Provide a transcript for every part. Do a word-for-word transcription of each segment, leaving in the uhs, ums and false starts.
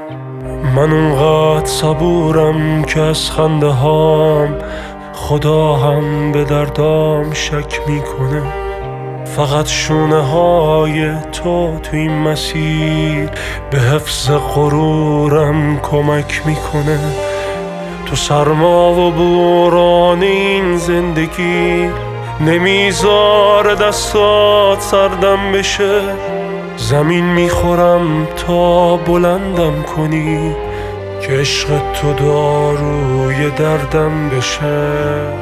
من اونقدر صبورم که از خنده هام خدا هم به دردام شک میکنه. فقط شونه های تو تو این مسیر به حفظ غرورم کمک میکنه. تو سرما و بوران این زندگی نمیذاره دستات سردم بشه. زمین میخورم تا بلندم کنی که عشق تو داروی دردم بشه.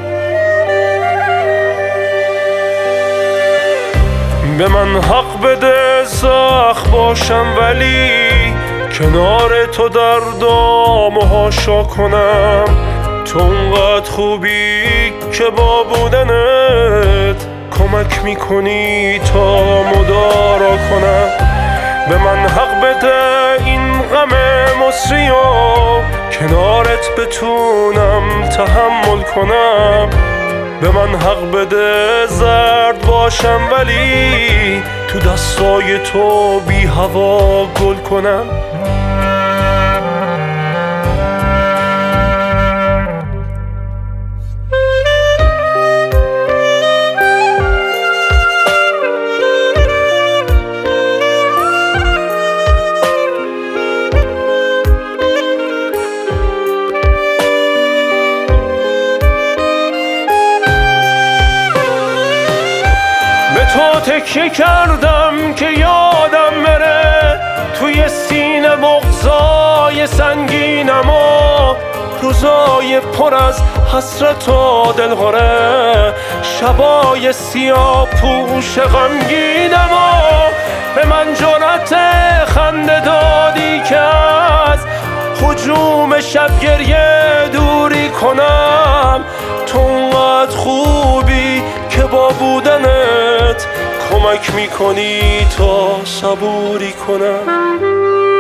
به من حق بده زخم باشم ولی کنار تو دردام و هاشا کنم. تو اونقدر خوبی که با بودنت کمک میکنی تا مدارا کنم. به من حق بده این غم مصری و کنارت بتونم تحمل کنم. به من حق بده زرد باشم ولی تو دستای تو بی هوا گل کنم. تو تکیه کردم که یادم بره توی سینه بغضای سنگینم و روزای پر از حسرت و دلهره، شبای سیاه پوش غمگینم و به من جرأت خنده دادی که از هجوم شب گریه دوری کنم. تو اونقدر خوبی که با بودنت کمک میکنی تا صبوری کنم.